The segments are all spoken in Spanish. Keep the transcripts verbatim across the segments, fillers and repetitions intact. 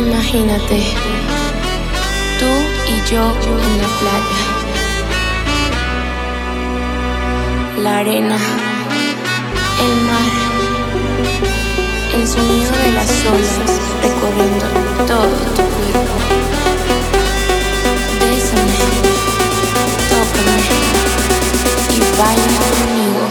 Imagínate, tú y yo en la playa, la arena, el mar, el sonido de las olas recorriendo todo tu cuerpo. Bésame, tócame y baila conmigo.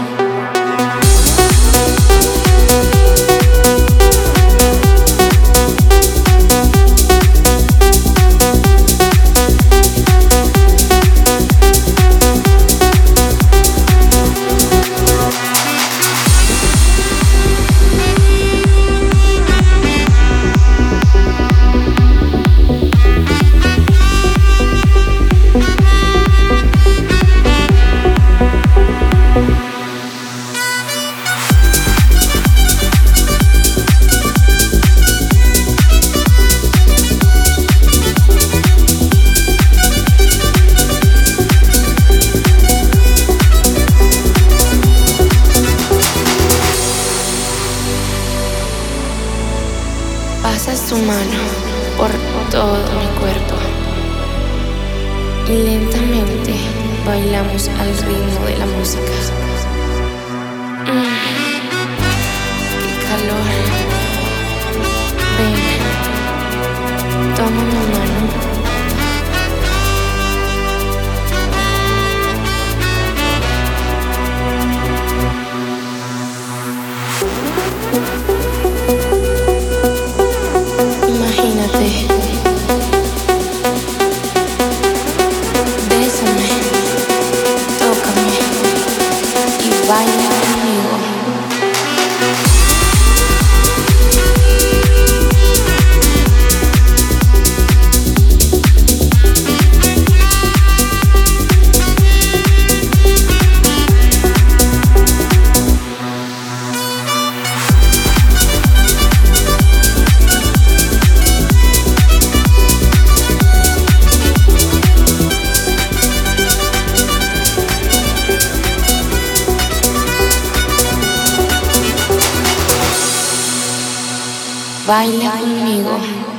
Pasas tu mano por todo mi cuerpo y lentamente bailamos al ritmo de la música. Mm, ¡Qué calor! Ven, toma mi mano. Imagínate, bésame, tócame y baila conmigo. Baila conmigo.